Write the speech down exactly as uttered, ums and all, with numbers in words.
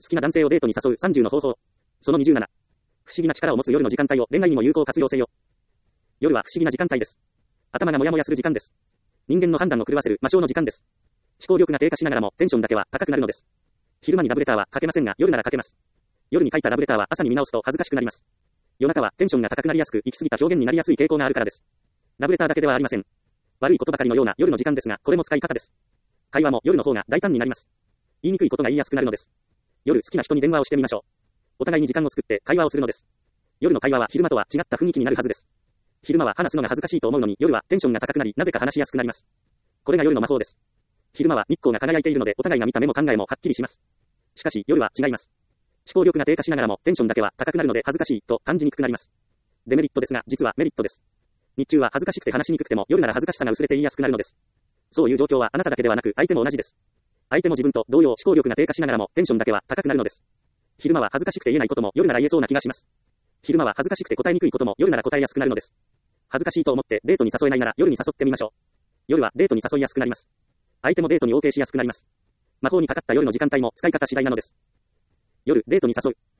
好きな男性をデートに誘うさんじゅうの方法。そのにじゅうなな。不思議な力を持つ夜の時間帯を恋愛にも有効活用せよ。夜は不思議な時間帯です。頭がモヤモヤする時間です。人間の判断を狂わせる魔性の時間です。思考力が低下しながらもテンションだけは高くなるのです。昼間にラブレターは書けませんが、夜なら書けます。夜に書いたラブレターは朝に見直すと恥ずかしくなります。夜中はテンションが高くなりやすく、行き過ぎた表現になりやすい傾向があるからです。ラブレターだけではありません。悪いことばかりのような夜の時間ですが、これも使い方です。会話も夜の方が大胆になります。言いにくいことが言いやすくなるのです。夜好きな人に電話をしてみましょう。お互いに時間を作って会話をするのです。夜の会話は昼間とは違った雰囲気になるはずです。昼間は話すのが恥ずかしいと思うのに、夜はテンションが高くなり、なぜか話しやすくなります。これが夜の魔法です。昼間は日光が輝いているので、お互いが見た目も考えもはっきりします。しかし夜は違います。思考力が低下しながらもテンションだけは高くなるので恥ずかしいと感じにくくなります。デメリットですが、実はメリットです。日中は恥ずかしくて話しにくくても、夜なら恥ずかしさが薄れて言いやすくなるのです。そういう状況はあなただけではなく、相手も同じです。相手も自分と同様思考力が低下しながらもテンションだけは高くなるのです。昼間は恥ずかしくて言えないことも夜なら言えそうな気がします。昼間は恥ずかしくて答えにくいことも夜なら答えやすくなるのです。恥ずかしいと思ってデートに誘えないなら夜に誘ってみましょう。夜はデートに誘いやすくなります。相手もデートに OK しやすくなります。魔法にかかった夜の時間帯も使い方次第なのです。夜デートに誘う。